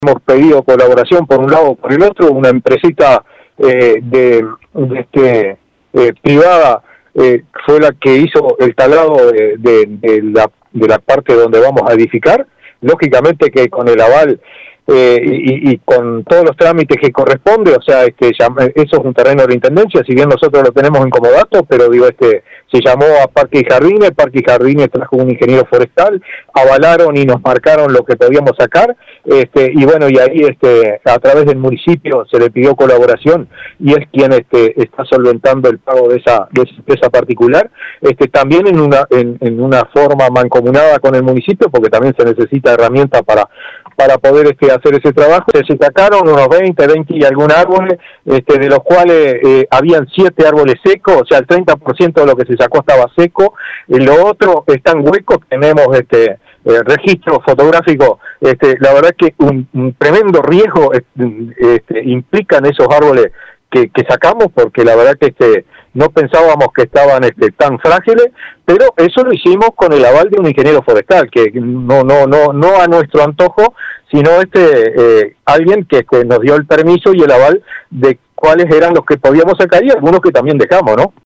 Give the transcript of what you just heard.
hemos pedido colaboración por un lado o por el otro. Una empresita privada fue la que hizo el talado de la parte donde vamos a edificar. Lógicamente que con el aval y con todos los trámites que corresponde, o sea, eso es un terreno de la Intendencia, si bien nosotros lo tenemos en comodato, pero se llamó a Parque y Jardines trajo un ingeniero forestal, avalaron y nos marcaron lo que podíamos sacar, y bueno, y ahí a través del municipio se le pidió colaboración y es quien está solventando el pago de esa empresa particular, también en una forma mancomunada con el municipio, porque también se necesita herramientas para poder hacer ese trabajo. Se sacaron unos 20 y algún árboles, de los cuales habían 7 árboles secos, o sea, el 30% de lo que se sacó estaba seco, lo otro están huecos, tenemos registro fotográfico, la verdad que un tremendo riesgo implican esos árboles que sacamos, porque la verdad que no pensábamos que estaban tan frágiles, pero eso lo hicimos con el aval de un ingeniero forestal, que no a nuestro antojo, sino alguien que nos dio el permiso y el aval de cuáles eran los que podíamos sacar y algunos que también dejamos, ¿no?